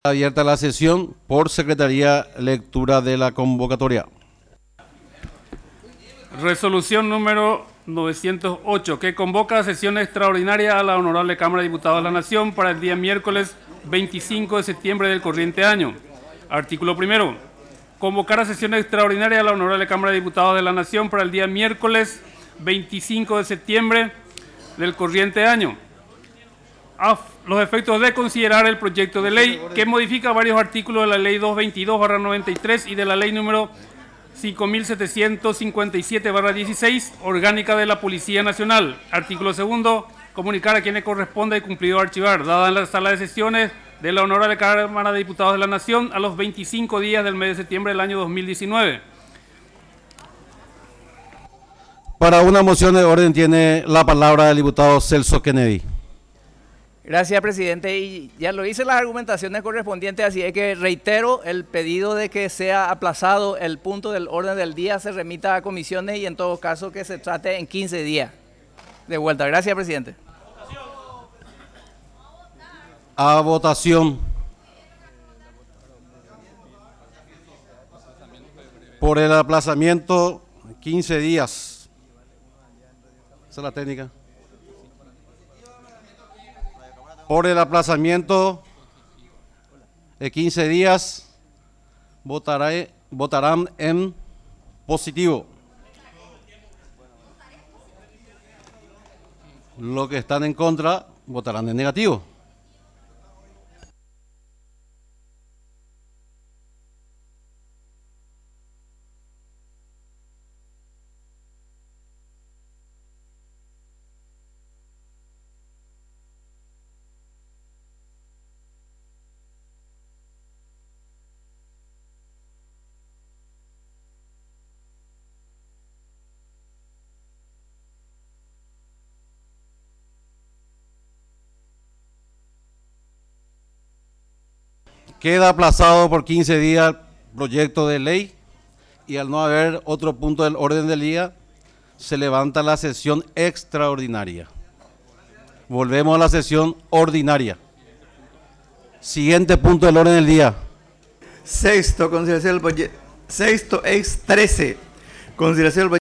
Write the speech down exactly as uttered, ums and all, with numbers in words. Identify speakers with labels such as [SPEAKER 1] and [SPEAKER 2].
[SPEAKER 1] Abierta la sesión. Por secretaría, lectura de la convocatoria.
[SPEAKER 2] Resolución número novecientos ocho, que convoca a sesión extraordinaria a la Honorable Cámara de Diputados de la Nación para el día miércoles veinticinco de septiembre del corriente año. Artículo primero. Convocar a sesión extraordinaria a la Honorable Cámara de Diputados de la Nación para el día miércoles veinticinco de septiembre del corriente año. A los efectos de considerar el proyecto de ley que modifica varios artículos de la Ley doscientos veintidós barra noventa y tres y de la Ley número cinco mil setecientos cincuenta y siete barra dieciséis, orgánica de la Policía Nacional. Artículo segundo. Comunicar a quienes corresponda y cumplido archivar, dada en la sala de sesiones de la Honorable Cámara de Diputados de la Nación a los veinticinco días del mes de septiembre del año dos mil diecinueve.
[SPEAKER 1] Para una moción de orden tiene la palabra el diputado Celso Kennedy.
[SPEAKER 3] Gracias, presidente. Y ya lo hice las argumentaciones correspondientes, así es que reitero el pedido de que sea aplazado el punto del orden del día, se remita a comisiones y en todo caso que se trate en quince días. De vuelta. Gracias, presidente.
[SPEAKER 1] A votación. Por el aplazamiento, quince días. Esa es la técnica. Por el aplazamiento de quince días, votará, votarán en positivo. Los que están en contra votarán en negativo. Queda aplazado por quince días el proyecto de ley y al no haber otro punto del orden del día, se levanta la sesión extraordinaria. Volvemos a la sesión ordinaria. Siguiente punto del orden del día.
[SPEAKER 4] Sexto, consideración del proyecto. Sexto, ex trece. Consideración del